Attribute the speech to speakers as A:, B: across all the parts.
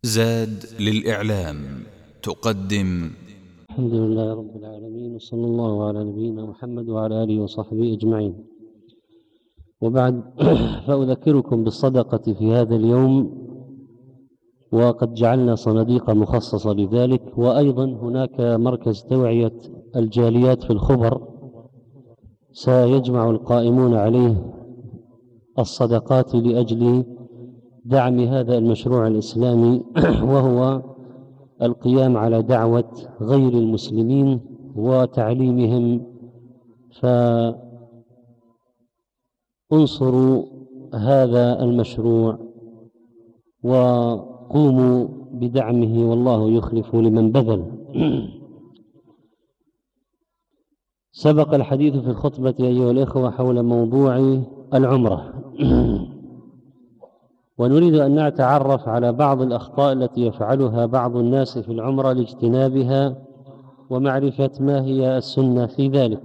A: زاد للإعلام تقدم.
B: الحمد لله رب العالمين، وصلى الله على نبينا محمد وعلى آله وصحبه أجمعين، وبعد فأذكركم بالصدقة في هذا اليوم، وقد جعلنا صناديق مخصصة لذلك. وأيضا هناك مركز توعية الجاليات في الخبر سيجمع القائمون عليه الصدقات لأجل دعم هذا المشروع الإسلامي وهو القيام على دعوة غير المسلمين وتعليمهم، فانصروا هذا المشروع وقوموا بدعمه، والله يخلف لمن بذل. سبق الحديث في الخطبة أيها الإخوة حول موضوع العمرة، ونريد أن نتعرف على بعض الأخطاء التي يفعلها بعض الناس في العمرة لاجتنابها ومعرفة ما هي السنة في ذلك.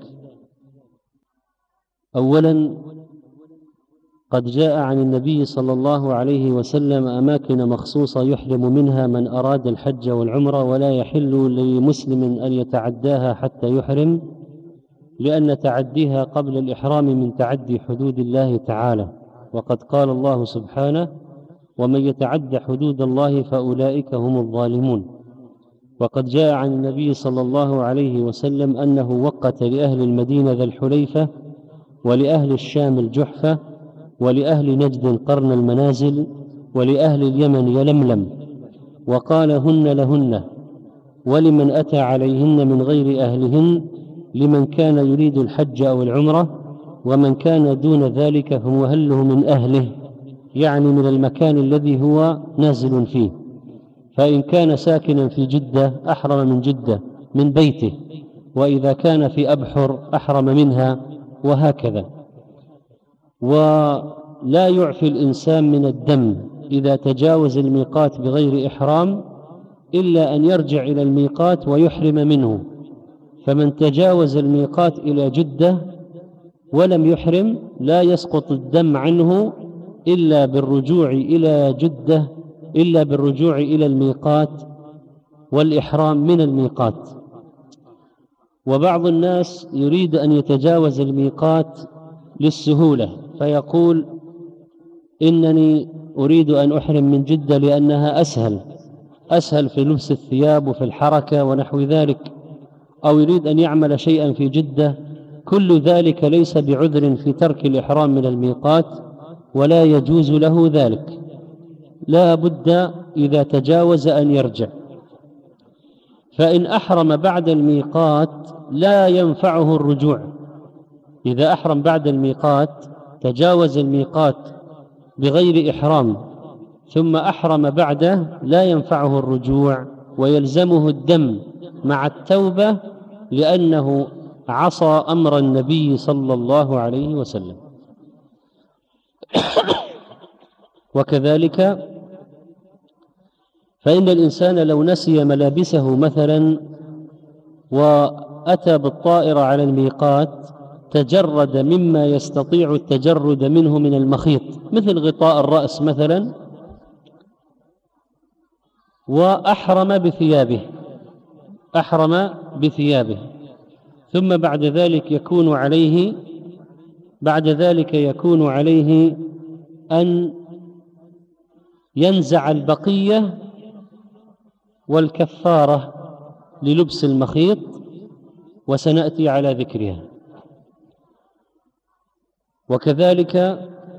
B: أولا، قد جاء عن النبي صلى الله عليه وسلم أماكن مخصوصة يحرم منها من أراد الحج والعمرة، ولا يحل لمسلم أن يتعداها حتى يحرم، لأن تعديها قبل الإحرام من تعدي حدود الله تعالى، وقد قال الله سبحانه: ومن يتعد حدود الله فأولئك هم الظالمون. وقد جاء عن النبي صلى الله عليه وسلم أنه وقت لأهل المدينة ذا الحليفة، ولأهل الشام الجحفة، ولأهل نجد قرن المنازل، ولأهل اليمن يلملم، وقال: هن لهن، ولمن أتى عليهن من غير أهلهن، لمن كان يريد الحج أو العمرة، ومن كان دون ذلك فمهله من أهله، يعني من المكان الذي هو نازل فيه. فإن كان ساكنا في جدة أحرم من جدة من بيته، وإذا كان في أبحر أحرم منها، وهكذا. ولا يعفي الإنسان من الدم إذا تجاوز الميقات بغير إحرام، إلا أن يرجع إلى الميقات ويحرم منه. فمن تجاوز الميقات إلى جدة ولم يحرم لا يسقط الدم عنه إلا بالرجوع إلى جدة، إلا بالرجوع إلى الميقات والإحرام من الميقات. وبعض الناس يريد أن يتجاوز الميقات للسهولة، فيقول: إنني أريد أن أحرم من جدة لأنها أسهل في لبس الثياب وفي الحركة ونحو ذلك، أو يريد أن يعمل شيئا في جدة. كل ذلك ليس بعذر في ترك الإحرام من الميقات، ولا يجوز له ذلك. لا بد إذا تجاوز أن يرجع. فإن أحرم بعد الميقات لا ينفعه الرجوع. إذا أحرم بعد الميقات، تجاوز الميقات بغير إحرام ثم أحرم بعده، لا ينفعه الرجوع، ويلزمه الدم مع التوبة، لأنه عصى أمر النبي صلى الله عليه وسلم. وكذلك فإن الإنسان لو نسي ملابسه مثلا وأتى بالطائرة على الميقات، تجرد مما يستطيع التجرد منه من المخيط، مثل غطاء الرأس مثلا، وأحرم بثيابه، ثم بعد ذلك يكون عليه أن ينزع البقية والكفارة للبس المخيط، وسنأتي على ذكرها. وكذلك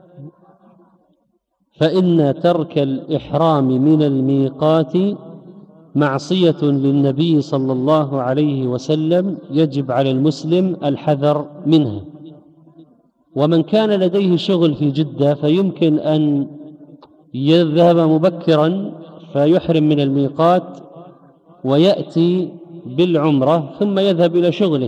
B: فإن ترك الإحرام من الميقات معصية للنبي صلى الله عليه وسلم، يجب على المسلم الحذر منها. ومن كان لديه شغل في جدة فيمكن أن يذهب مبكرا فيحرم من الميقات ويأتي بالعمرة ثم يذهب إلى شغله،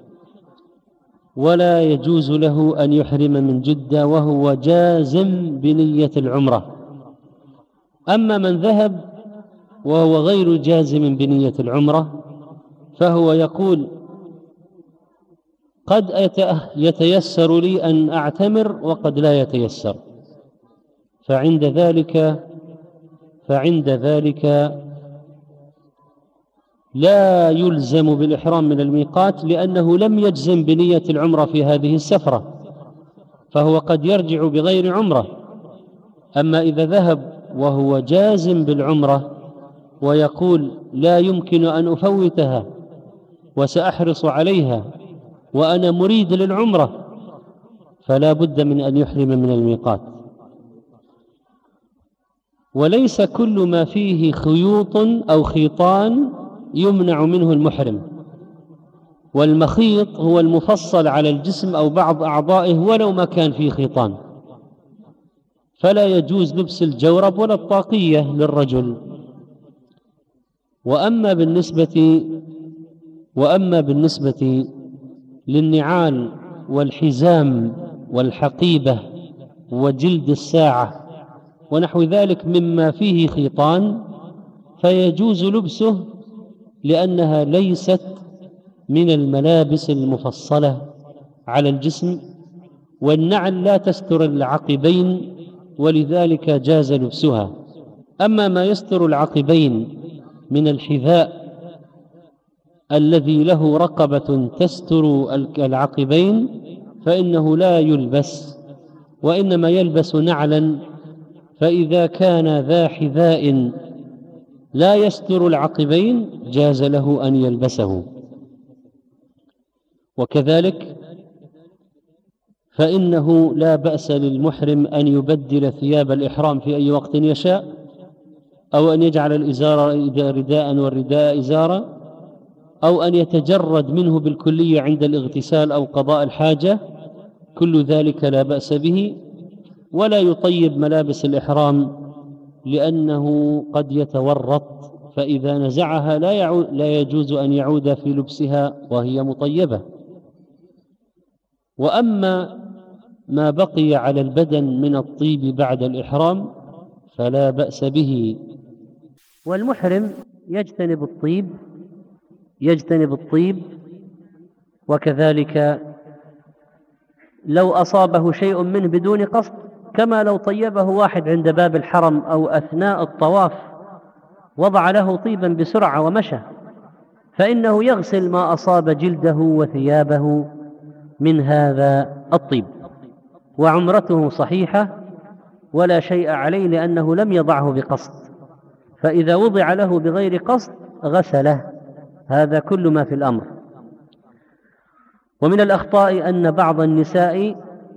B: ولا يجوز له أن يحرم من جدة وهو جازم بنية العمرة. أما من ذهب وهو غير جازم بنية العمرة، فهو يقول: قد يتيسر لي أن أعتمر وقد لا يتيسر، فعند ذلك فعند ذلك لا يلزم بالإحرام من الميقات، لأنه لم يجزم بنية العمرة في هذه السفرة، فهو قد يرجع بغير عمرة. أما إذا ذهب وهو جازم بالعمرة ويقول لا يمكن أن أفوتها وسأحرص عليها وأنا مريد للعمرة، فلا بد من أن يحرم من الميقات. وليس كل ما فيه خيوط أو خيطان يمنع منه المحرم، والمخيط هو المفصل على الجسم أو بعض أعضائه ولو ما كان فيه خيطان، فلا يجوز لبس الجورب ولا الطاقية للرجل. وأما بالنسبة للنعال والحزام والحقيبة وجلد الساعة ونحو ذلك مما فيه خيطان فيجوز لبسه، لأنها ليست من الملابس المفصلة على الجسم، والنعل لا تستر العقبين ولذلك جاز لبسها. أما ما يستر العقبين من الحذاء الذي له رقبة تستر العقبين فإنه لا يلبس، وإنما يلبس نعلا، فإذا كان ذا حذاء لا يستر العقبين جاز له أن يلبسه. وكذلك فإنه لا بأس للمحرم أن يبدل ثياب الإحرام في أي وقت يشاء، أو أن يجعل الإزار رداء والرداء إزارا، أو أن يتجرد منه بالكلية عند الاغتسال أو قضاء الحاجة، كل ذلك لا بأس به. ولا يطيب ملابس الإحرام لأنه قد يتورط، فإذا نزعها لا يجوز أن يعود في لبسها وهي مطيبة. وأما ما بقي على البدن من الطيب بعد الإحرام فلا بأس به. والمحرم يجتنب الطيب، وكذلك لو أصابه شيء منه بدون قصد، كما لو طيبه واحد عند باب الحرم أو أثناء الطواف وضع له طيبا بسرعة ومشى، فإنه يغسل ما أصاب جلده وثيابه من هذا الطيب، وعمرته صحيحة ولا شيء عليه لأنه لم يضعه بقصد. فإذا وضع له بغير قصد غسله. هذا كل ما في الأمر. ومن الأخطاء أن بعض النساء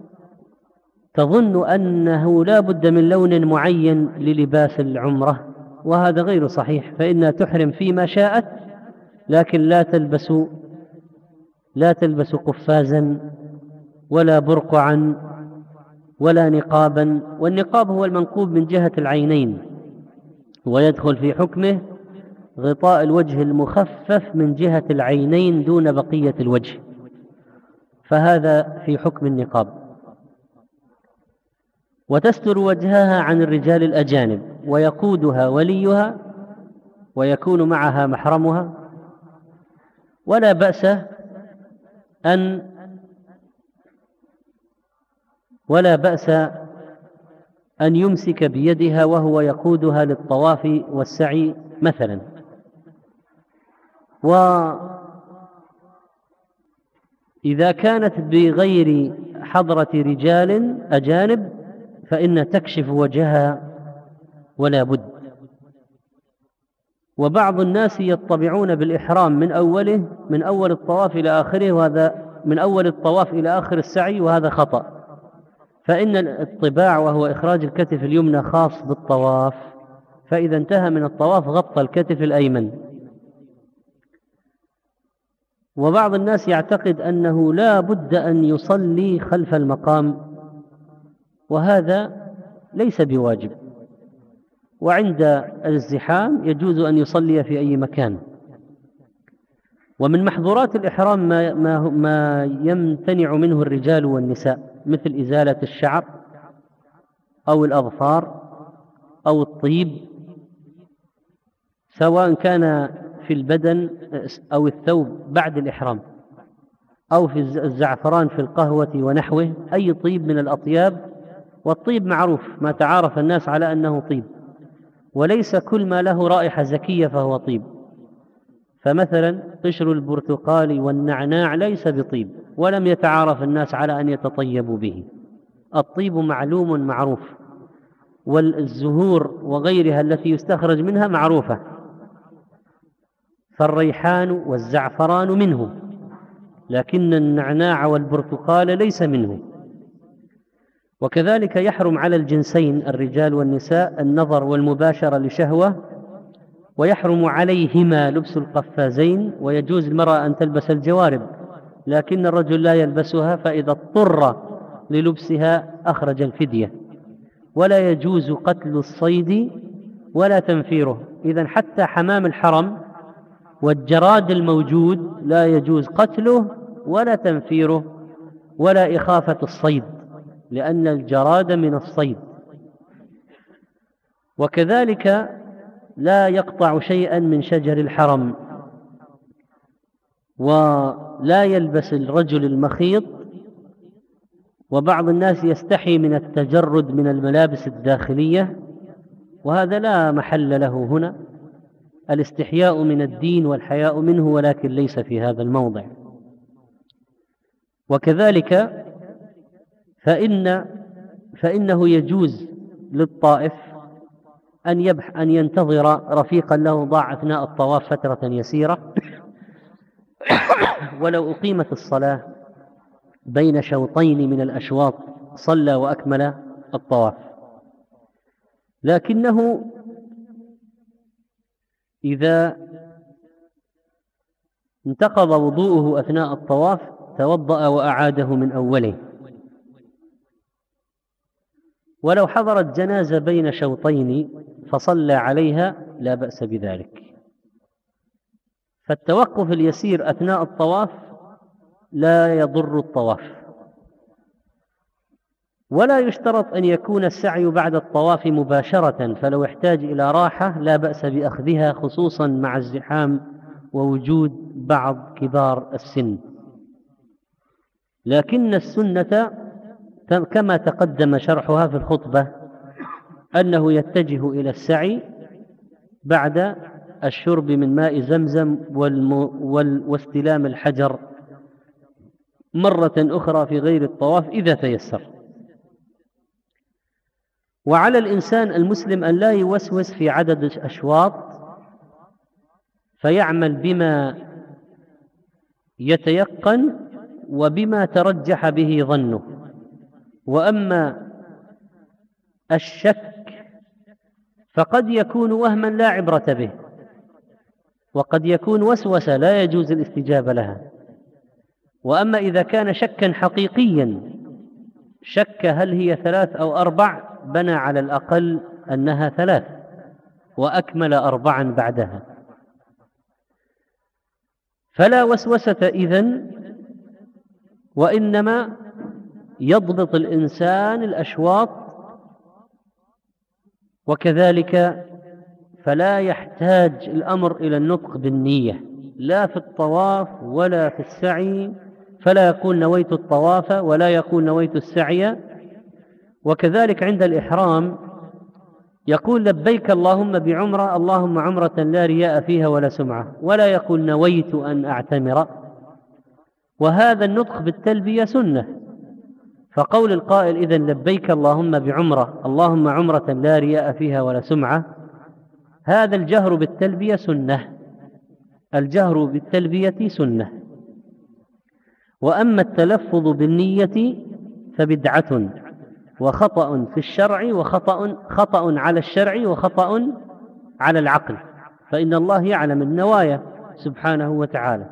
B: تظن أنه لا بد من لون معين للباس العمرة، وهذا غير صحيح، فإنها تحرم فيما شاءت، لكن لا تلبس قفازا ولا برقعا ولا نقابا. والنقاب هو المنقوب من جهة العينين، ويدخل في حكمه غطاء الوجه المخفف من جهة العينين دون بقية الوجه، فهذا في حكم النقاب. وتستر وجهها عن الرجال الأجانب، ويقودها وليها ويكون معها محرمها، ولا بأس أن يمسك بيدها وهو يقودها للطواف والسعي مثلا. وإذا كانت بغير حضرة رجال أجانب فإن تكشف وجهها ولا بد. وبعض الناس يطبعون بالإحرام من أول الطواف إلى آخره، وهذا من أول الطواف إلى آخر السعي، وهذا خطأ. فإن الطباع وهو إخراج الكتف اليمنى خاص بالطواف، فإذا انتهى من الطواف غطى الكتف الأيمن. وبعض الناس يعتقد أنه لا بد أن يصلي خلف المقام، وهذا ليس بواجب، وعند الازدحام يجوز أن يصلي في أي مكان. ومن محظورات الإحرام ما يمتنع منه الرجال والنساء، مثل إزالة الشعر أو الأظفار أو الطيب، سواء كان في البدن أو الثوب بعد الإحرام، أو في الزعفران في القهوة ونحوه، أي طيب من الأطياب. والطيب معروف، ما تعارف الناس على أنه طيب، وليس كل ما له رائحة زكية فهو طيب. فمثلا قشر البرتقال والنعناع ليس بطيب، ولم يتعارف الناس على أن يتطيبوا به. الطيب معلوم معروف، والزهور وغيرها التي يستخرج منها معروفة، فالريحان والزعفران منه، لكن النعناع والبرتقال ليس منه. وكذلك يحرم على الجنسين الرجال والنساء النظر والمباشرة لشهوة، ويحرم عليهما لبس القفازين، ويجوز المرأة أن تلبس الجوارب، لكن الرجل لا يلبسها، فإذا اضطر للبسها أخرج الفدية. ولا يجوز قتل الصيد ولا تنفيره، إذن حتى حمام الحرم والجراد الموجود لا يجوز قتله ولا تنفيره ولا إخافة الصيد، لأن الجراد من الصيد. وكذلك لا يقطع شيئا من شجر الحرم، ولا يلبس الرجل المخيط. وبعض الناس يستحي من التجرد من الملابس الداخلية، وهذا لا محل له هنا. الاستحياء من الدين والحياء منه، ولكن ليس في هذا الموضع. وكذلك فإنه يجوز للطائف أن ينتظر رفيقا له ضاع أثناء الطواف فترة يسيرة، ولو أقيمت الصلاة بين شوطين من الأشواط صلى وأكمل الطواف. لكنه إذا انتقض وضوءه أثناء الطواف توضأ وأعاده من أوله. ولو حضرت جنازة بين شوطين فصلى عليها لا بأس بذلك. فالتوقف اليسير أثناء الطواف لا يضر الطواف، ولا يشترط أن يكون السعي بعد الطواف مباشرة، فلو احتاج إلى راحة لا بأس بأخذها، خصوصا مع الزحام ووجود بعض كبار السن. لكن السنة كما تقدم شرحها في الخطبة أنه يتجه إلى السعي بعد الشرب من ماء زمزم واستلام الحجر مرة أخرى في غير الطواف إذا تيسر. وعلى الإنسان المسلم أن لا يوسوس في عدد الأشواط، فيعمل بما يتيقن وبما ترجح به ظنه. وأما الشك فقد يكون وهما لا عبرة به، وقد يكون وسوسة لا يجوز الاستجابة لها. وأما إذا كان شكا حقيقيا، شك هل هي 3 أو 4، بنى على الأقل أنها 3 وأكمل 4 بعدها. فلا وسوسة إذن، وإنما يضبط الإنسان الأشواط. وكذلك فلا يحتاج الأمر إلى النطق بالنية لا في الطواف ولا في السعي، فلا يقول نويت الطواف ولا يقول نويت السعي. وكذلك عند الإحرام يقول لبيك اللهم بعمرة، اللهم عمرة لا رياء فيها ولا سمعة، ولا يقول نويت أن أعتمر. وهذا النطق بالتلبية سنة. فقول القائل إذن لبيك اللهم بعمرة، اللهم عمرة لا رياء فيها ولا سمعة، هذا الجهر بالتلبية سنة، الجهر بالتلبية سنة. وأما التلفظ بالنية فبدعة وخطأ في الشرع، وخطأ على الشرع وخطأ على العقل، فإن الله يعلم النوايا سبحانه وتعالى.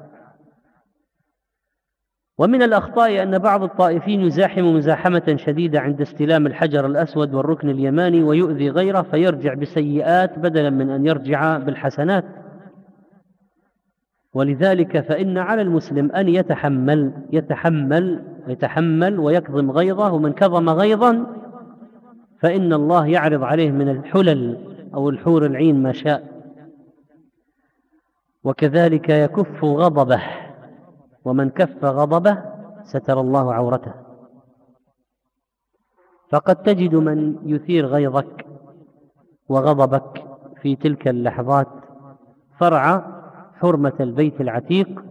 B: ومن الأخطاء أن بعض الطائفين يزاحم مزاحمة شديدة عند استلام الحجر الأسود والركن اليماني ويؤذي غيره، فيرجع بسيئات بدلا من أن يرجع بالحسنات. ولذلك فإن على المسلم أن يتحمل ويكظم غيظه، ومن كظم غيظا فإن الله يعرض عليه من الحلل أو الحور العين ما شاء. وكذلك يكف غضبه، ومن كف غضبه ستر الله عورته. فقد تجد من يثير غيظك وغضبك في تلك اللحظات فرع حرمة البيت العتيق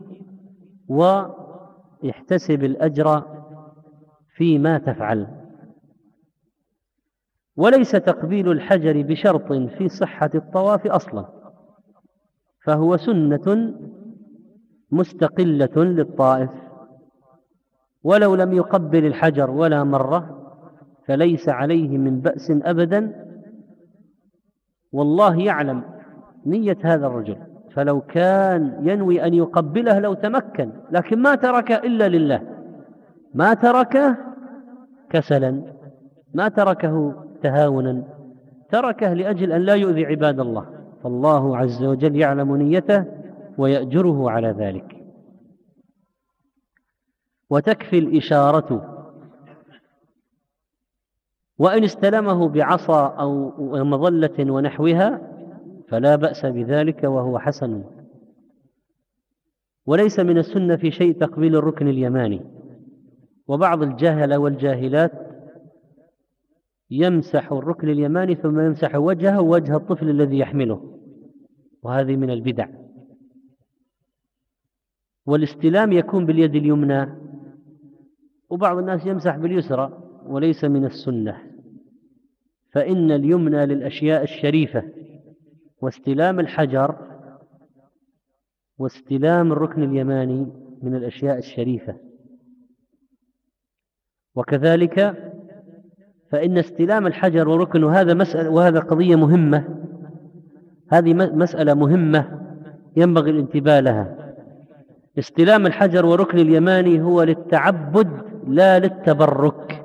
B: ويحتسب الأجر فيما تفعل. وليس تقبيل الحجر بشرط في صحة الطواف أصلا، فهو سنة مستقلة للطائف، ولو لم يقبل الحجر ولا مرة فليس عليه من بأس أبدا، والله يعلم نية هذا الرجل، فلو كان ينوي أن يقبله لو تمكن، لكن ما ترك إلا لله، ما تركه كسلا، ما تركه تهاونا، تركه لأجل أن لا يؤذي عباد الله، فالله عز وجل يعلم نيته ويأجره على ذلك. وتكفي الإشارة، وإن استلمه بعصا أو مظلة ونحوها فلا بأس بذلك وهو حسن. وليس من السنة في شيء تقبيل الركن اليماني، وبعض الجهل والجاهلات يمسح الركن اليماني ثم يمسح وجهه ووجه الطفل الذي يحمله، وهذه من البدع. والاستلام يكون باليد اليمنى، وبعض الناس يمسح باليسرى، وليس من السنة، فإن اليمنى للأشياء الشريفة، واستلام الحجر واستلام الركن اليماني من الأشياء الشريفة. وكذلك فإن استلام الحجر وركن، وهذا قضية مهمة، هذه مسألة مهمة ينبغي الانتباه لها. استلام الحجر وركن اليماني هو للتعبد لا للتبرك،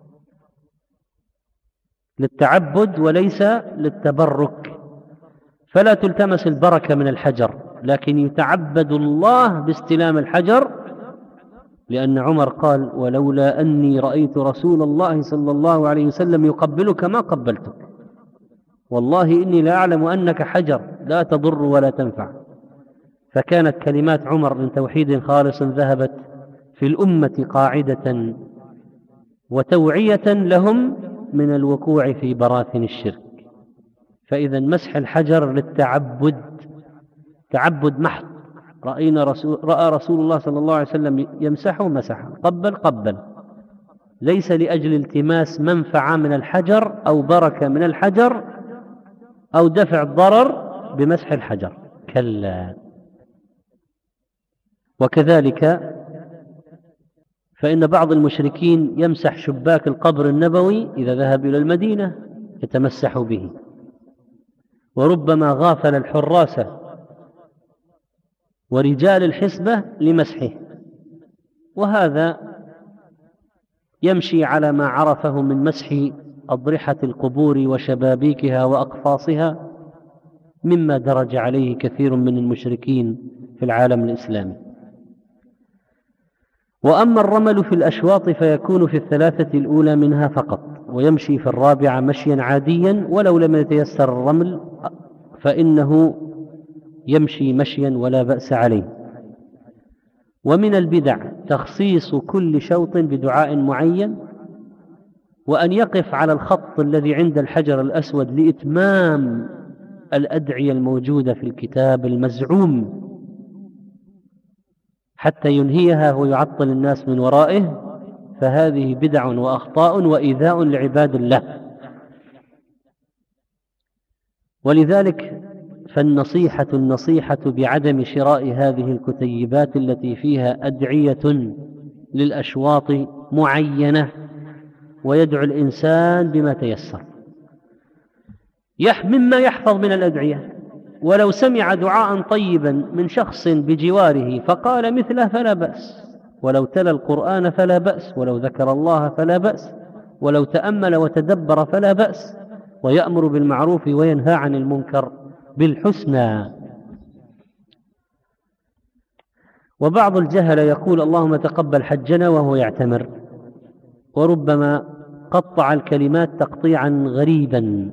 B: للتعبد وليس للتبرك، فلا تلتمس البركة من الحجر، لكن يتعبد الله باستلام الحجر، لأن عمر قال: ولولا أني رأيت رسول الله صلى الله عليه وسلم يقبلك ما قبلتك، والله إني لا أعلم أنك حجر لا تضر ولا تنفع. فكانت كلمات عمر من توحيد خالص ذهبت في الأمة قاعدة وتوعية لهم من الوقوع في براثن الشرك. فإذا مسح الحجر للتعبد، تعبد محض، رأى رسول الله صلى الله عليه وسلم يمسحه مسحه، قبل، ليس لأجل التماس منفعة من الحجر أو بركة من الحجر أو دفع ضرر بمسح الحجر، كلا. وكذلك فإن بعض المشركين يمسح شباك القبر النبوي إذا ذهب إلى المدينة يتمسح به، وربما غافل الحراس ورجال الحسبة لمسحه، وهذا يمشي على ما عرفه من مسح أضرحة القبور وشبابيكها وأقفاصها، مما درج عليه كثير من المشركين في العالم الإسلامي. وأما الرمل في الأشواط فيكون في الثلاثة الأولى منها فقط، ويمشي في الرابعة مشيا عاديا، ولو لم يتيسر الرمل فإنه يمشي مشيا ولا بأس عليه. ومن البدع تخصيص كل شوط بدعاء معين، وأن يقف على الخط الذي عند الحجر الأسود لإتمام الأدعية الموجودة في الكتاب المزعوم حتى ينهيها ويعطل الناس من ورائه، فهذه بدع وأخطاء وإيذاء لعباد الله. ولذلك النصيحة بعدم شراء هذه الكتيبات التي فيها أدعية للأشواط معينة، ويدعو الإنسان بما تيسر مما يحفظ من الأدعية. ولو سمع دعاء طيبا من شخص بجواره فقال مثله فلا بأس، ولو تلا القرآن فلا بأس، ولو ذكر الله فلا بأس، ولو تأمل وتدبر فلا بأس، ويأمر بالمعروف وينهى عن المنكر بالحسنى. وبعض الجهل يقول: اللهم تقبل حجنا، وهو يعتمر، وربما قطع الكلمات تقطيعا غريبا،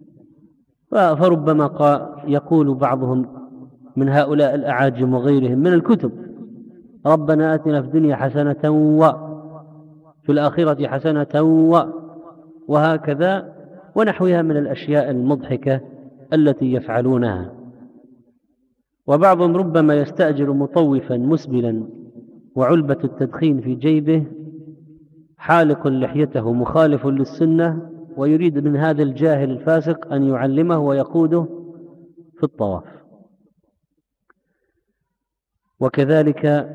B: فربما يقول بعضهم من هؤلاء الأعاجم وغيرهم من الكتب: ربنا آتنا في الدنيا حسنة وفي الآخرة حسنة وهكذا ونحوها من الأشياء المضحكة التي يفعلونها. وبعضهم ربما يستأجر مطوفا مسبلا وعلبة التدخين في جيبه، حالق لحيته مخالف للسنة، ويريد من هذا الجاهل الفاسق أن يعلمه ويقوده في الطواف. وكذلك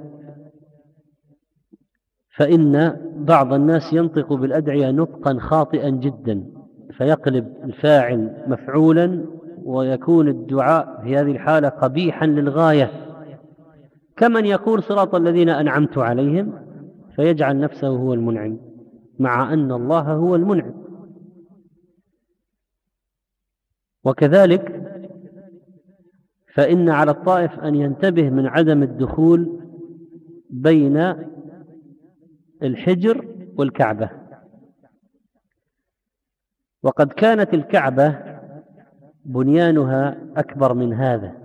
B: فإن بعض الناس ينطق بالأدعية نطقا خاطئا جدا، فيقلب الفاعل مفعولا، ويكون الدعاء في هذه الحالة قبيحا للغاية، كمن يقول صراط الذين أنعمت عليهم، فيجعل نفسه هو المنعم مع أن الله هو المنعم. وكذلك فإن على الطائف أن ينتبه من عدم الدخول بين الحجر والكعبة. وقد كانت الكعبة بنيانها أكبر من هذا،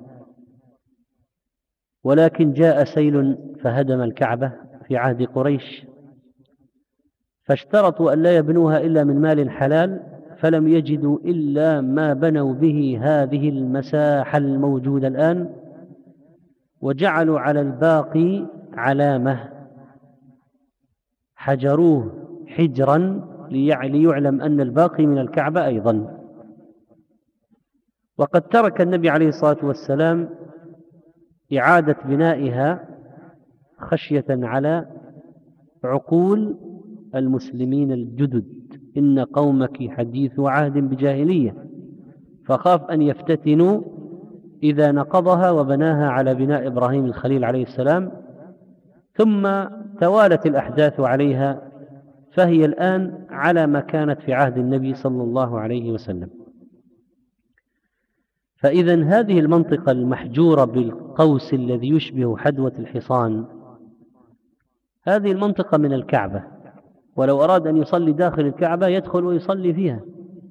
B: ولكن جاء سيل فهدم الكعبة في عهد قريش، فاشترطوا أن لا يبنوها إلا من مال حلال، فلم يجدوا إلا ما بنوا به هذه المساحة الموجودة الآن، وجعلوا على الباقي علامة، حجروه حجرا ليعلم أن الباقي من الكعبة أيضا. وقد ترك النبي عليه الصلاة والسلام إعادة بنائها خشية على عقول المسلمين الجدد، إن قومك حديث عهد بجاهلية، فخاف أن يفتتنوا إذا نقضها وبناها على بناء إبراهيم الخليل عليه السلام، ثم توالت الأحداث عليها، فهي الآن على ما كانت في عهد النبي صلى الله عليه وسلم. فإذا هذه المنطقة المحجورة بالقوس الذي يشبه حدوة الحصان، هذه المنطقة من الكعبة، ولو أراد أن يصلي داخل الكعبة يدخل ويصلي فيها.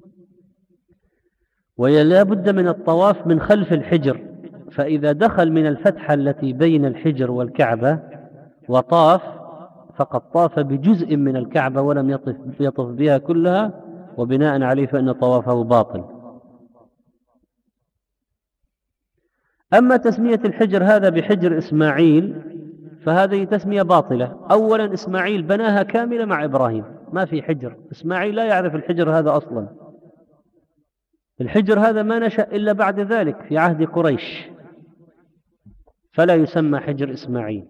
B: ولا بد من الطواف من خلف الحجر، فإذا دخل من الفتحة التي بين الحجر والكعبة وطاف، فقد طاف بجزء من الكعبة ولم يطف بها كلها، وبناء عليه فإن طوافه باطل. أما تسمية الحجر هذا بحجر إسماعيل فهذه تسمية باطلة. أولا إسماعيل بناها كاملة مع إبراهيم، ما في حجر، إسماعيل لا يعرف الحجر هذا أصلا، الحجر هذا ما نشأ إلا بعد ذلك في عهد قريش، فلا يسمى حجر إسماعيل.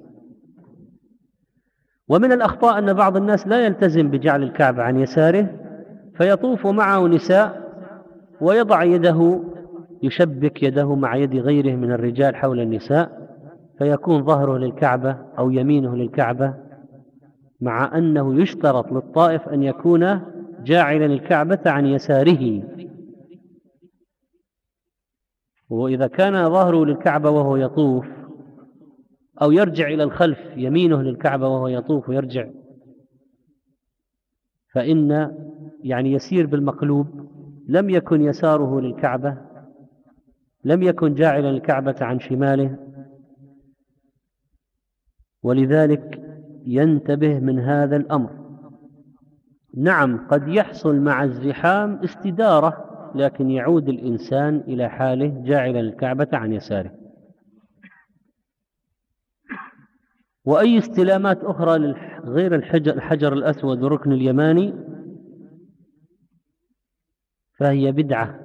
B: ومن الأخطاء أن بعض الناس لا يلتزم بجعل الكعبة عن يساره، فيطوف معه نساء ويضع يده، يشبك يده مع يد غيره من الرجال حول النساء، فيكون ظهره للكعبة أو يمينه للكعبة، مع أنه يشترط للطائف أن يكون جاعلا الكعبة عن يساره. وإذا كان ظهره للكعبة وهو يطوف، أو يرجع إلى الخلف يمينه للكعبة وهو يطوف ويرجع، فإن يسير بالمقلوب، لم يكن يساره للكعبة، لم يكن جاعلا الكعبة عن شماله. ولذلك ينتبه من هذا الأمر. نعم قد يحصل مع الزحام استدارة، لكن يعود الإنسان إلى حاله جاعلا الكعبة عن يساره. وأي استلامات أخرى غير الحجر الأسود والركن اليماني فهي بدعة.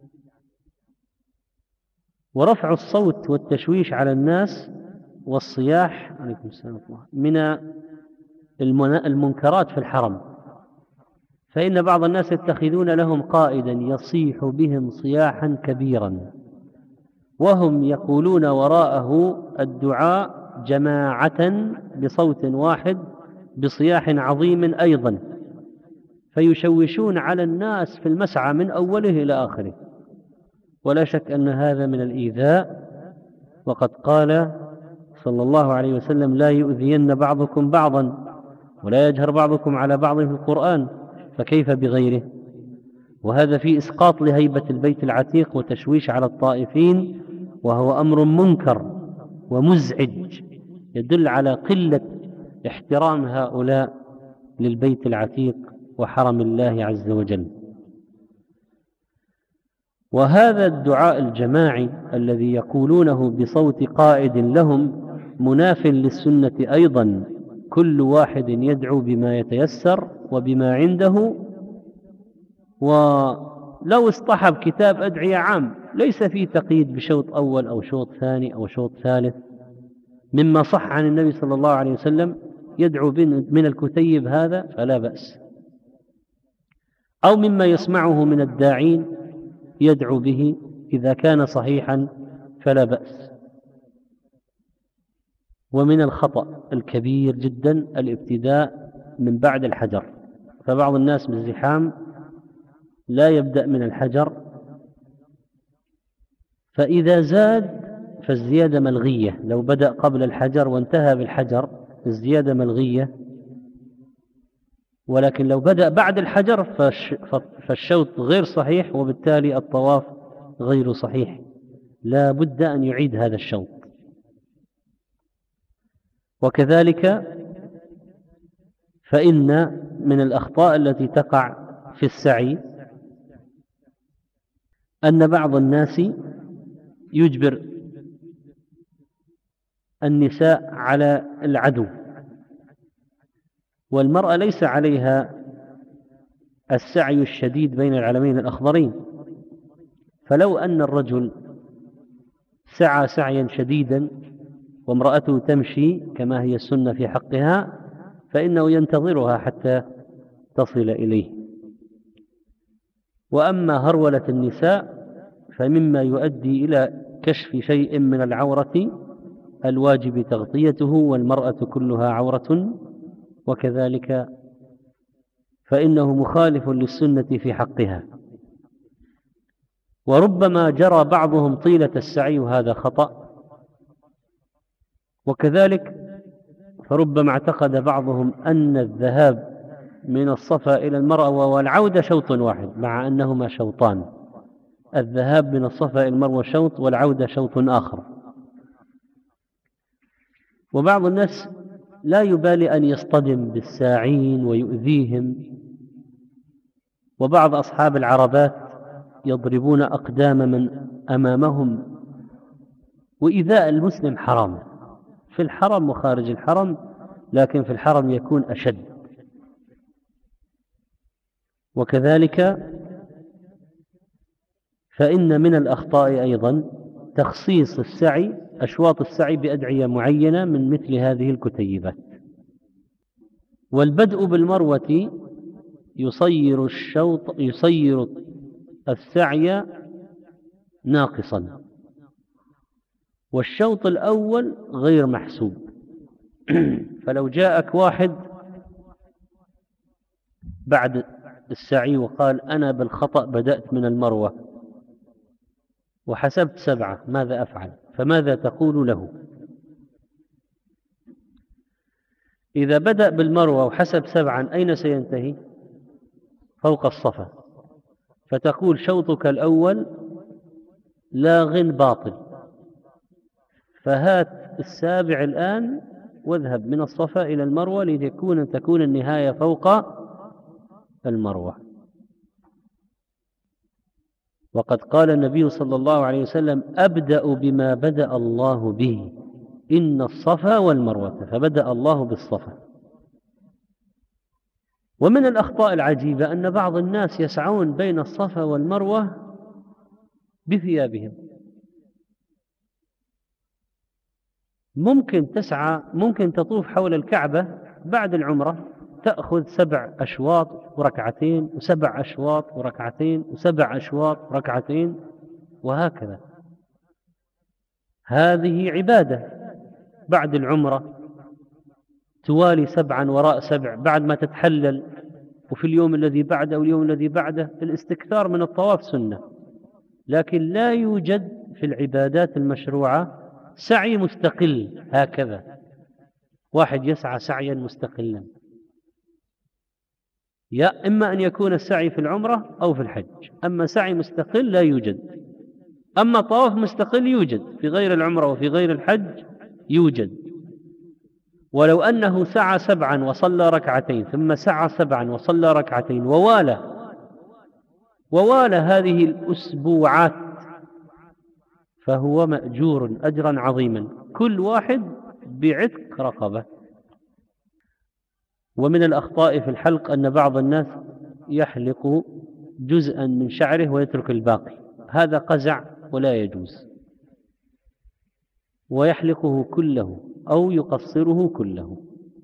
B: ورفع الصوت والتشويش على الناس والصياح عليكم السلام من المنكرات في الحرم، فإن بعض الناس يتخذون لهم قائدا يصيح بهم صياحا كبيرا، وهم يقولون وراءه الدعاء جماعة بصوت واحد بصياح عظيم أيضا، فيشوشون على الناس في المسعى من أوله إلى آخره. ولا شك أن هذا من الإيذاء، وقد قال صلى الله عليه وسلم: لا يؤذين بعضكم بعضا ولا يجهر بعضكم على بعض في القرآن، فكيف بغيره؟ وهذا في إسقاط لهيبة البيت العتيق وتشويش على الطائفين، وهو أمر منكر ومزعج يدل على قلة احترام هؤلاء للبيت العتيق وحرم الله عز وجل. وهذا الدعاء الجماعي الذي يقولونه بصوت قائد لهم مناف للسنة أيضا. كل واحد يدعو بما يتيسر وبما عنده، ولو اصطحب كتاب أدعية عام ليس فيه تقييد بشوط أول أو شوط ثاني أو شوط ثالث، مما صح عن النبي صلى الله عليه وسلم يدعو من الكتيب هذا فلا بأس، أو مما يسمعه من الداعين يدعو به إذا كان صحيحا فلا بأس. ومن الخطأ الكبير جدا الابتداء من بعد الحجر، فبعض الناس بالزحام لا يبدأ من الحجر، فإذا زاد فالزيادة ملغية. لو بدأ قبل الحجر وانتهى بالحجر الزيادة ملغية، ولكن لو بدأ بعد الحجر فالشوط غير صحيح، وبالتالي الطواف غير صحيح، لا بد أن يعيد هذا الشوط. وكذلك فإن من الأخطاء التي تقع في السعي أن بعض الناس يجبر النساء على العدو، والمرأة ليس عليها السعي الشديد بين العلمين الأخضرين. فلو أن الرجل سعى سعيا شديدا وامرأته تمشي كما هي السنة في حقها، فإنه ينتظرها حتى تصل إليه. وأما هرولة النساء فمما يؤدي إلى كشف شيء من العورة الواجب تغطيته، والمرأة كلها عورة، وكذلك فإنه مخالف للسنة في حقها. وربما جرى بعضهم طيلة السعي وهذا خطأ، وكذلك فربما اعتقد بعضهم أن الذهاب من الصفا إلى المروة والعودة شوط واحد، مع أنهما شوطان. الذهاب من الصفا إلى المروة شوط والعودة شوط آخر. وبعض الناس لا يبالي أن يصطدم بالساعين ويؤذيهم، وبعض أصحاب العربات يضربون أقدام من أمامهم. وإيذاء المسلم حرام في الحرم وخارج الحرم، لكن في الحرم يكون أشد. وكذلك فإن من الأخطاء أيضا تخصيص السعي أشواط السعي بأدعية معينة من مثل هذه الكتيبات. والبدء بالمروة يصير السعي ناقصا، والشوط الأول غير محسوب. فلو جاءك واحد بعد السعي وقال أنا بالخطأ بدأت من المروة وحسبت 7، ماذا أفعل؟ فماذا تقول له؟ إذا بدأ بالمروة وحسب 7 أين سينتهي؟ فوق الصفا. فتقول شوطك الأول لاغ باطل، فهات 7 الآن واذهب من الصفا إلى المروة لتكون النهاية فوق المروة. وقد قال النبي صلى الله عليه وسلم أبدأ بما بدأ الله به، إن الصفا والمروة، فبدأ الله بالصفا. ومن الأخطاء العجيبة أن بعض الناس يسعون بين الصفا والمروة بثيابهم. ممكن تطوف حول الكعبة بعد العمرة، تأخذ 7 أشواط وركعتين، و7 أشواط وركعتين، و7 أشواط وركعتين، وهكذا. هذه عبادة بعد العمرة، توالي 7 وراء 7 بعد ما تتحلل، وفي اليوم الذي بعده واليوم الذي بعده. الاستكثار من الطواف سنة، لكن لا يوجد في العبادات المشروعة سعي مستقل هكذا، واحد يسعى سعيا مستقلا. يا إما أن يكون السعي في العمرة أو في الحج، أما سعي مستقل لا يوجد. أما طواف مستقل يوجد في غير العمرة وفي غير الحج يوجد. ولو أنه سعى 7 وصلى ركعتين، ثم سعى 7 وصلى ركعتين ووالى، ووالى هذه الأسبوعات فهو مأجور أجرا عظيما، كل واحد بعتق رقبة. ومن الأخطاء في الحلق أن بعض الناس يحلق جزءا من شعره ويترك الباقي، هذا قزع ولا يجوز، ويحلقه كله أو يقصره كله.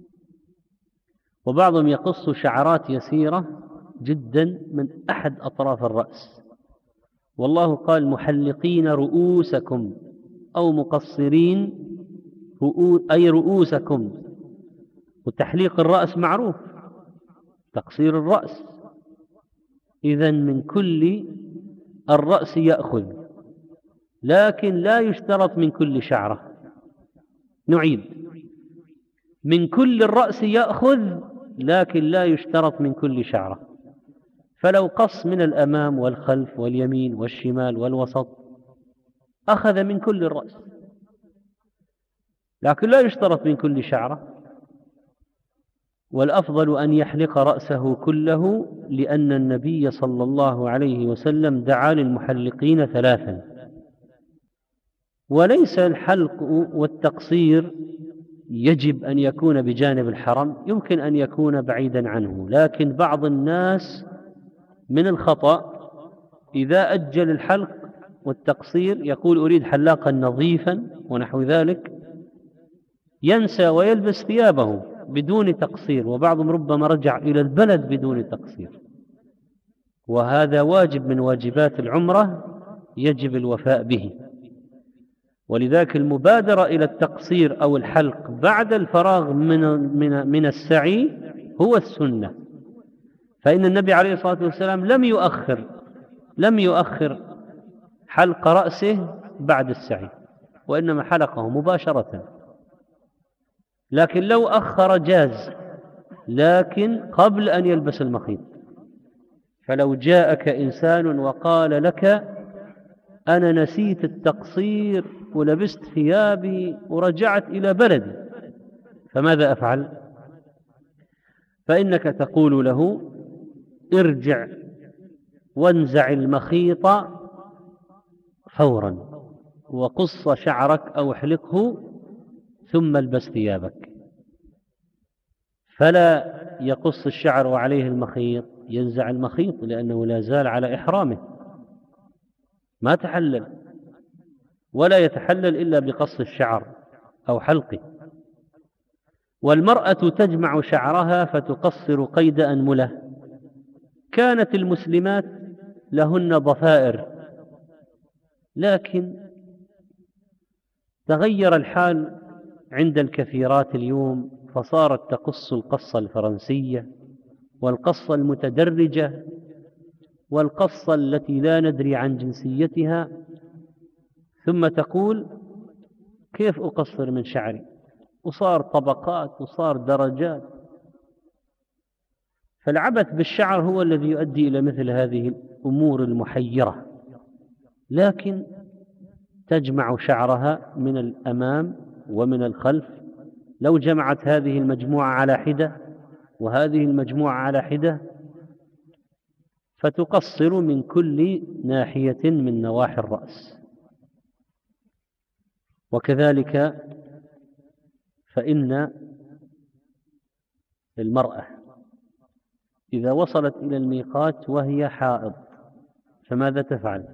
B: وبعضهم يقص شعرات يسيرة جدا من أحد أطراف الرأس، والله قال محلقين رؤوسكم أو مقصرين أي رؤوسكم. وتحليق الرأس معروف، تقصير الرأس، إذن من كل الرأس يأخذ، لكن لا يشترط من كل شعرة. نعيد: من كل الرأس يأخذ، لكن لا يشترط من كل شعرة. فلو قص من الأمام والخلف واليمين والشمال والوسط أخذ من كل الرأس، لكن لا يشترط من كل شعرة. والأفضل أن يحلق رأسه كله، لأن النبي صلى الله عليه وسلم دعا للمحلقين 3. وليس الحلق والتقصير يجب أن يكون بجانب الحرم، يمكن أن يكون بعيدا عنه، لكن بعض الناس من الخطأ إذا أجل الحلق والتقصير يقول أريد حلاقا نظيفا ونحو ذلك، ينسى ويلبس ثيابه بدون تقصير، وبعضهم ربما رجع إلى البلد بدون تقصير، وهذا واجب من واجبات العمرة يجب الوفاء به. ولذلك المبادرة إلى التقصير أو الحلق بعد الفراغ من السعي هو السنة، فإن النبي عليه الصلاة والسلام لم يؤخر حلق رأسه بعد السعي، وإنما حلقه مباشرة. لكن لو أخر جاز، لكن قبل أن يلبس المخيط. فلو جاءك إنسان وقال لك أنا نسيت التقصير ولبست ثيابي ورجعت إلى بلدي، فماذا أفعل؟ فإنك تقول له ارجع وانزع المخيط فورا وقص شعرك أو احلقه ثم البس ثيابك. فلا يقص الشعر وعليه المخيط، ينزع المخيط لأنه لا زال على إحرامه، ما تحلل، ولا يتحلل إلا بقص الشعر أو حلقه. والمرأة تجمع شعرها فتقصر قيد أنملة. كانت المسلمات لهن ضفائر، لكن تغير الحال عند الكثيرات اليوم، فصارت تقص القصة الفرنسية والقصة المتدرجة والقصة التي لا ندري عن جنسيتها، ثم تقول كيف أقصر من شعري؟ وصار طبقات وصار درجات. فالعبث بالشعر هو الذي يؤدي إلى مثل هذه الأمور المحيرة. لكن تجمع شعرها من الأمام ومن الخلف، لو جمعت هذه المجموعة على حدة وهذه المجموعة على حدة فتقصر من كل ناحية من نواحي الرأس. وكذلك فإن المرأة إذا وصلت إلى الميقات وهي حائض فماذا تفعل؟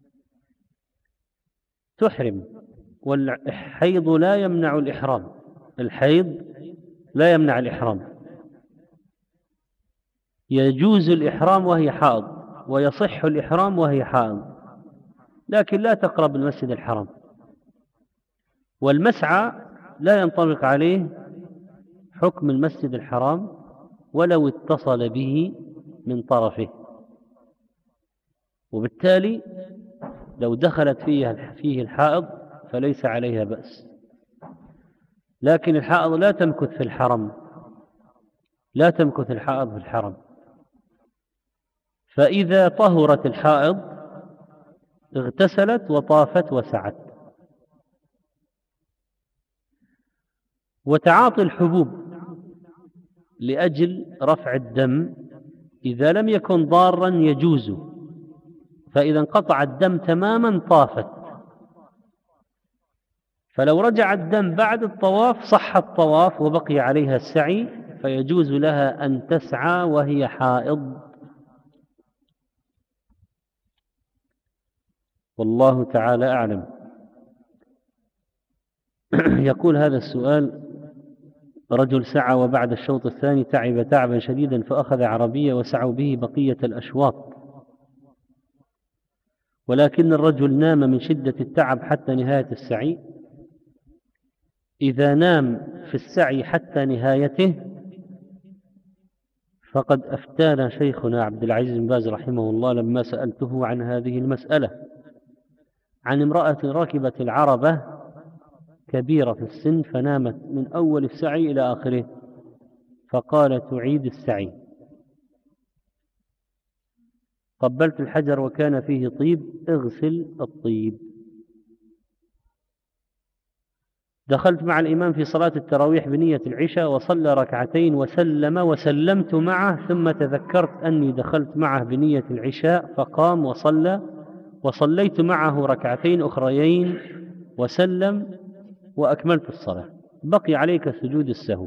B: تحرم. والحيض لا يمنع الإحرام، الحيض لا يمنع الإحرام، يجوز الإحرام وهي حائض ويصح الإحرام وهي حائض، لكن لا تقرب المسجد الحرام. والمسعى لا ينطبق عليه حكم المسجد الحرام ولو اتصل به من طرفه، وبالتالي لو دخلت فيه الحائض فليس عليها بأس. لكن الحائض لا تمكث في الحرم، لا تمكث الحائض في الحرم. فإذا طهرت الحائض اغتسلت وطافت وسعت. وتعاطي الحبوب لأجل رفع الدم إذا لم يكن ضارا يجوز، فإذا انقطع الدم تماما طافت. فلو رجع الدم بعد الطواف صح الطواف وبقي عليها السعي، فيجوز لها أن تسعى وهي حائض. والله تعالى أعلم. يقول هذا السؤال: رجل سعى وبعد الشوط الثاني تعب تعبا شديدا فأخذ عربية وسعوا به بقية الأشواط، ولكن الرجل نام من شدة التعب حتى نهاية السعي. إذا نام في السعي حتى نهايته فقد أفتانا شيخنا عبد العزيز بن باز رحمه الله لما سألته عن هذه المسألة، عن امرأة ركبت العربة كبيرة في السن فنامت من أول السعي إلى آخره، فقال تعيد السعي. قبلت الحجر وكان فيه طيب، اغسل الطيب. دخلت مع الإمام في صلاة التراويح بنية العشاء وصلى ركعتين وسلم وسلمت معه، ثم تذكرت أني دخلت معه بنية العشاء فقام وصلى، وصليت معه ركعتين أخريين وسلم وأكملت الصلاة، بقي عليك سجود السهو.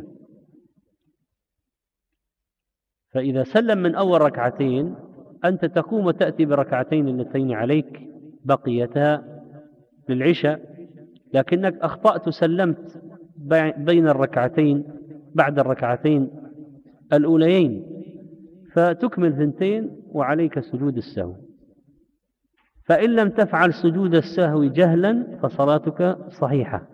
B: فإذا سلم من أول ركعتين أنت تقوم وتأتي بركعتين اللتين عليك بقيتا للعشاء، لكنك أخطأت سلمت بين الركعتين بعد الركعتين الأوليين، فتكمل ثنتين وعليك سجود السهو. فإن لم تفعل سجود السهو جهلا فصلاتك صحيحة.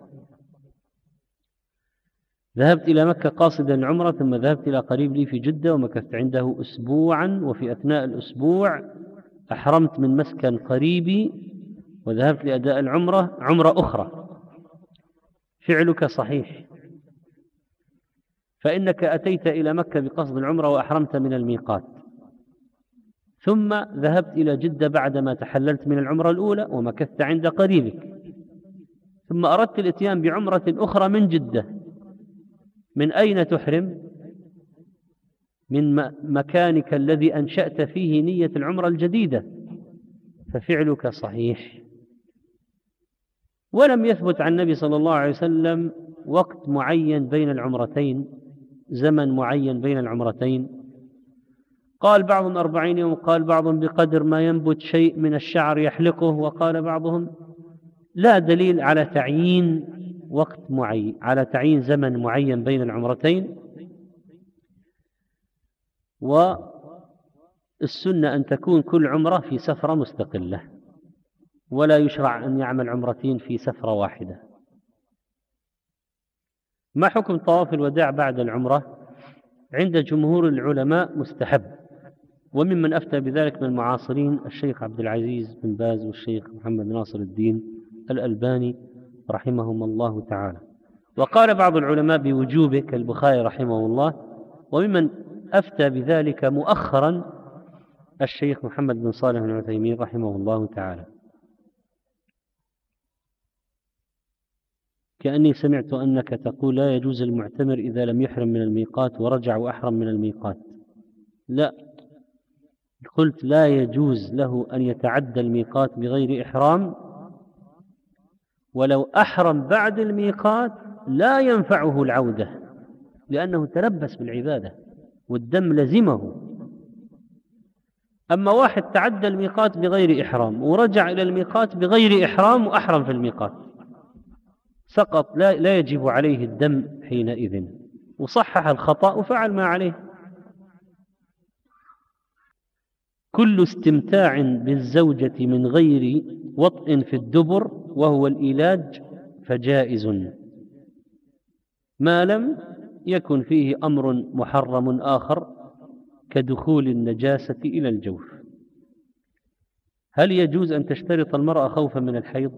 B: ذهبت إلى مكة قاصدا العمرة، ثم ذهبت إلى قريب لي في جدة ومكثت عنده أسبوعا، وفي أثناء الأسبوع أحرمت من مسكن قريبي وذهبت لأداء العمرة عمرة أخرى. فعلك صحيح، فإنك أتيت إلى مكة بقصد العمرة وأحرمت من الميقات، ثم ذهبت إلى جدة بعدما تحللت من العمرة الأولى ومكثت عند قريبك، ثم أردت الإتيان بعمرة أخرى من جدة. من أين تحرم؟ من مكانك الذي أنشأت فيه نية العمرة الجديدة، ففعلك صحيح. ولم يثبت عن النبي صلى الله عليه وسلم وقت معين بين العمرتين، زمن معين بين العمرتين. قال بعضهم 40 يوم، قال بعضهم بقدر ما ينبت شيء من الشعر يحلقه، وقال بعضهم لا دليل على تعيين وقت معين، على تعيين زمن معين بين العمرتين. والسنة أن تكون كل عمرة في سفرة مستقلة، ولا يشرع أن يعمل عمرتين في سفرة واحدة. ما حكم طواف الوداع بعد العمرة؟ عند جمهور العلماء مستحب، وممن أفتى بذلك من المعاصرين الشيخ عبد العزيز بن باز والشيخ محمد ناصر الدين الألباني رحمهم الله تعالى. وقال بعض العلماء بوجوبه كالبخاري رحمه الله، وممن أفتى بذلك مؤخرا الشيخ محمد بن صالح العثيمين رحمه الله تعالى. كأني سمعت أنك تقول لا يجوز المعتمر إذا لم يحرم من الميقات ورجع وأحرم من الميقات. لا، قلت لا يجوز له أن يتعدى الميقات بغير إحرام، ولو أحرم بعد الميقات لا ينفعه العودة، لأنه تلبس بالعبادة والدم لزمه. أما واحد تعدى الميقات بغير إحرام ورجع إلى الميقات بغير إحرام وأحرم في الميقات، سقط، لا يجب عليه الدم حينئذ، وصحح الخطأ وفعل ما عليه. كل استمتاع بالزوجة من غير وطء في الدبر وهو الإيلاج فجائز، ما لم يكن فيه أمر محرم آخر كدخول النجاسة إلى الجوف. هل يجوز أن تشترط المرأة خوفا من الحيض؟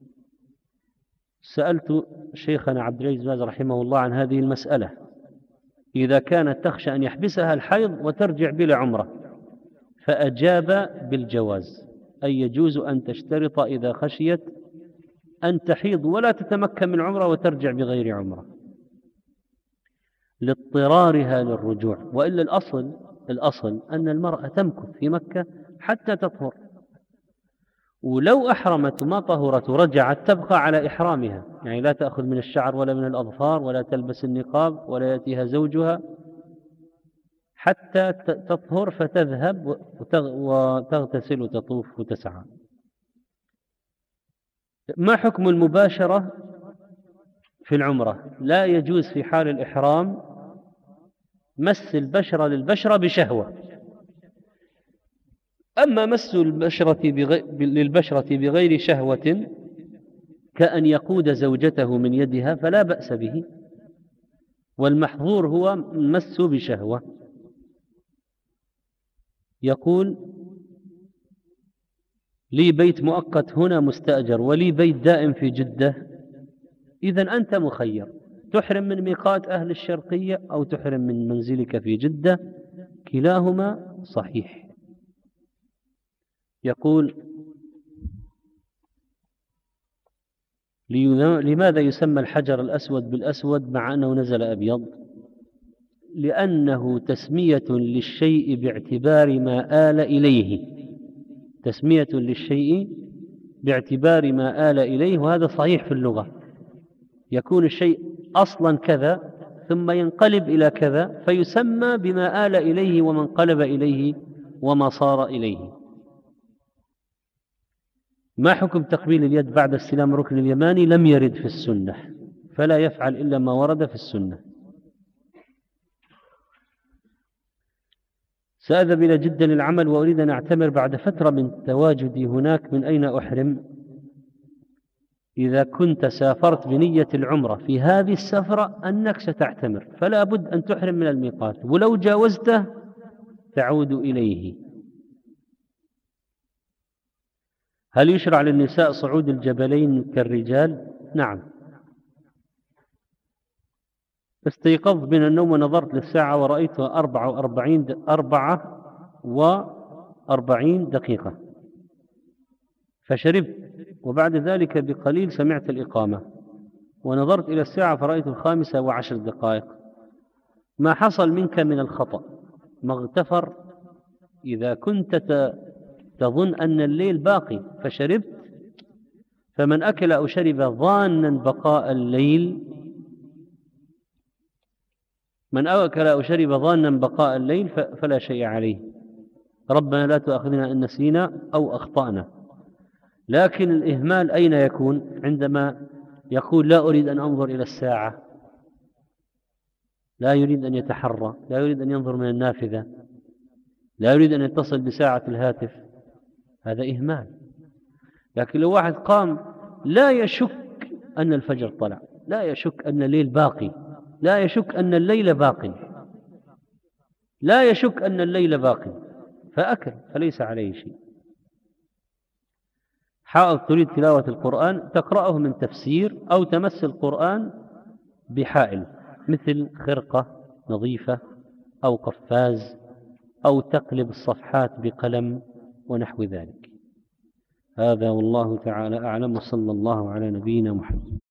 B: سألت شيخنا عبد العزيز باز رحمه الله عن هذه المسألة، إذا كانت تخشى أن يحبسها الحيض وترجع بلا عمرة، فأجاب بالجواز، أي يجوز أن تشترط إذا خشيت أن تحيض ولا تتمكن من عمرة وترجع بغير عمرة لاضطرارها للرجوع. وإلا الأصل أن المرأة تمكث في مكة حتى تطهر، ولو أحرمت وما طهرت ورجعت تبقى على إحرامها، يعني لا تأخذ من الشعر ولا من الأظفار ولا تلبس النقاب ولا يأتيها زوجها حتى تطهر فتذهب وتغتسل وتطوف وتسعى. ما حكم المباشرة في العمرة؟ لا يجوز في حال الإحرام مس البشرة للبشرة بشهوة. أما مس البشرة للبشرة بغير شهوة كأن يقود زوجته من يدها فلا بأس به، والمحظور هو المس بشهوة. يقول: لي بيت مؤقت هنا مستأجر ولي بيت دائم في جدة. إذن أنت مخير، تحرم من ميقات أهل الشرقية أو تحرم من منزلك في جدة، كلاهما صحيح. يقول: لماذا يسمى الحجر الأسود بالأسود مع أنه نزل أبيض؟ لأنه تسمية للشيء باعتبار ما آل إليه، تسمية للشيء باعتبار ما آل إليه، وهذا صحيح في اللغة. يكون الشيء أصلا كذا ثم ينقلب إلى كذا فيسمى بما آل إليه وما انقلب إليه وما صار إليه. ما حكم تقبيل اليد بعد استلام الركن اليماني؟ لم يرد في السنة، فلا يفعل إلا ما ورد في السنة. سأذهب إلى جدة للعمل وأريد أن أعتمر بعد فترة من تواجدي هناك، من أين أحرم؟ إذا كنت سافرت بنية العمرة في هذه السفرة أنك ستعتمر فلا بد أن تحرم من الميقات، ولو جاوزته تعود إليه. هل يشرع للنساء صعود الجبلين كالرجال؟ نعم. استيقظت من النوم ونظرت للساعة ورأيتها 44 دقيقة، فشربت، وبعد ذلك بقليل سمعت الإقامة ونظرت إلى الساعة فرأيت 15 دقائق. ما حصل منك من الخطأ؟ ما اغتفر؟ إذا كنت تظن أن الليل باقي فشربت، فمن أكل أو شرب ظانا بقاء الليل، من أكل أو شرب ظانا بقاء الليل فلا شيء عليه. ربنا لا تؤاخذنا إن نسينا أو أخطأنا. لكن الإهمال أين يكون؟ عندما يقول لا أريد أن أنظر إلى الساعة، لا يريد أن يتحرى، لا يريد أن ينظر من النافذة، لا يريد أن يتصل بساعة الهاتف، هذا إهمال. لكن لو واحد قام لا يشك أن الفجر طلع، لا يشك أن الليل باقي، لا يشك أن الليل باقي، لا يشك أن الليل باقي، فأكل فليس عليه شيء. حائض تريد تلاوة القرآن تقرأه من تفسير أو تمس القرآن بحائل مثل خرقة نظيفة أو قفاز أو تقلب الصفحات بقلم ونحو ذلك. هذا والله تعالى أعلم، وصلى الله على نبينا محمد.